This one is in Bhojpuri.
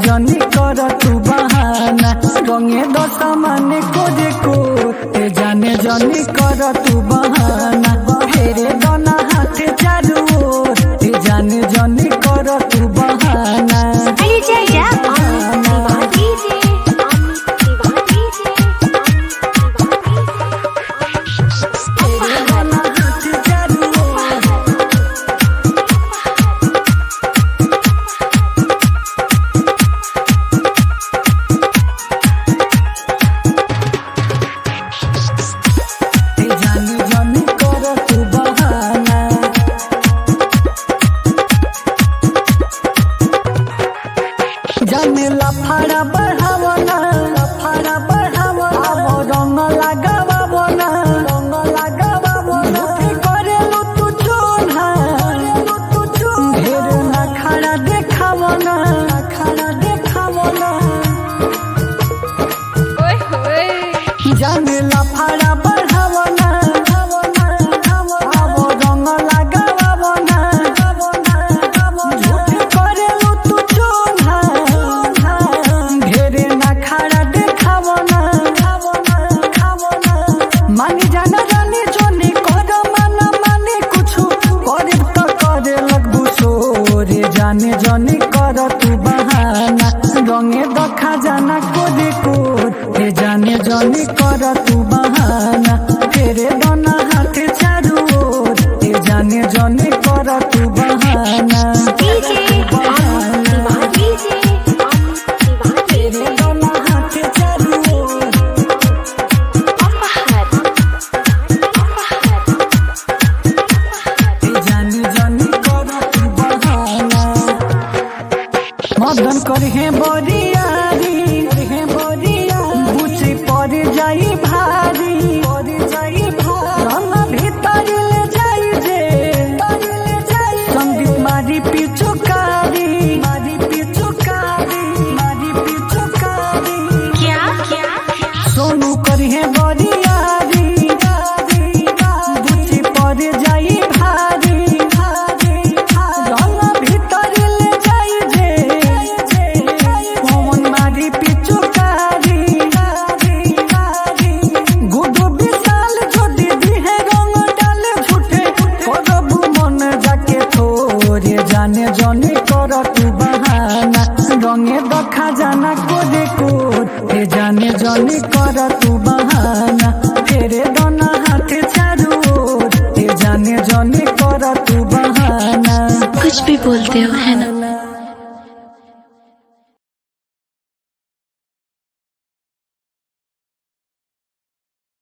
जनी कर तू बहाना रंगे दशा माने कोजे को जाने जनी कर तू बहाना फेरे दोना हाथ चालू ओर जाने जनी कर तू बहाना जाने लफाड़ा बढ़ावना रंग लगावना करेलू तू चोना ढेर ना खड़ा देखावना जाने लफाड़ा बढ़ावना रंग लगावना करेलू तू चोना ढेरे ना खड़ा देखावना मानी जाना जाने जोने कर माना माने कुछ करे तो करे लगबू सोरे जाने जने कर तू बहाना रंगे दखा जाना कोदे कोर जाने जने कर तू बहाना फेरे दोना हाथ चारू ओर जाने जने कर तू बहाना मदन करहे बोरियारी बुची पर जाई भारी रंग भीतर ले जाई जे संदीप मारी पिचुकारी सोनू करहे बोरियारी बुची पर जाई भारी रंग भीतर ले जाई जे पवन मारी पिचुकारी गुडू विशाल छोटी दी है रंग डाले झूठे करबू मन जाके थोरे जाने जने कर तू बहाना रंगे दखा जाना कोदे कोर जाने जने कर तू बहाना फेरे दोना हाथ चारू ओर जाने जने कर तू बहाना कुछ भी बोलते हो है ना।